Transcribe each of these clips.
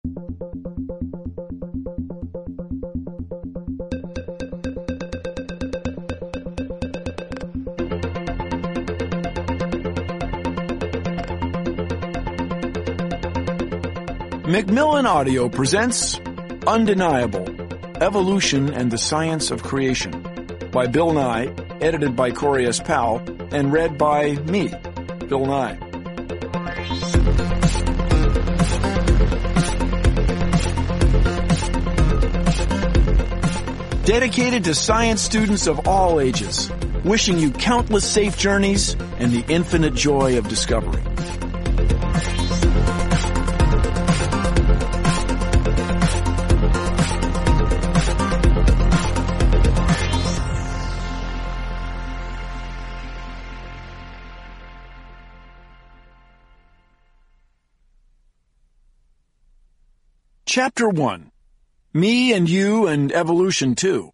Macmillan Audio presents Undeniable, Evolution and the Science of Creation by Bill Nye, edited by Corey S. Powell, and read by me, Bill Nye. Dedicated to science students of all ages, wishing you countless safe journeys and the infinite joy of discovery. Chapter 1. Me and You and Evolution Too.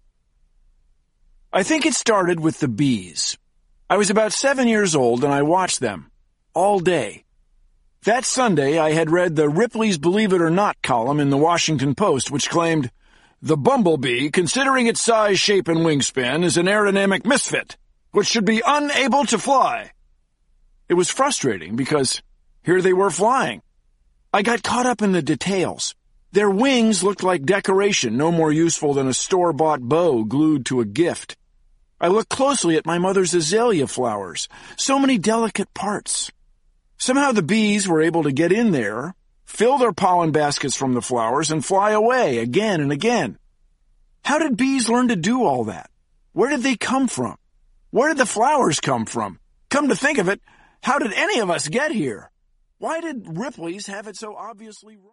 I think it started with the bees. I was about 7 years old and I watched them all day. That Sunday I had read the Ripley's Believe It or Not column in the Washington Post, which claimed, "The bumblebee, considering its size, shape, and wingspan, is an aerodynamic misfit, which should be unable to fly." It was frustrating because here they were flying. I got caught up in the details. Their wings looked like decoration, no more useful than a store-bought bow glued to a gift. I looked closely at my mother's azalea flowers. So many delicate parts. Somehow the bees were able to get in there, fill their pollen baskets from the flowers, and fly away again and again. How did bees learn to do all that? Where did they come from? Where did the flowers come from? Come to think of it, how did any of us get here? Why did Ripley's have it so obviously wrong?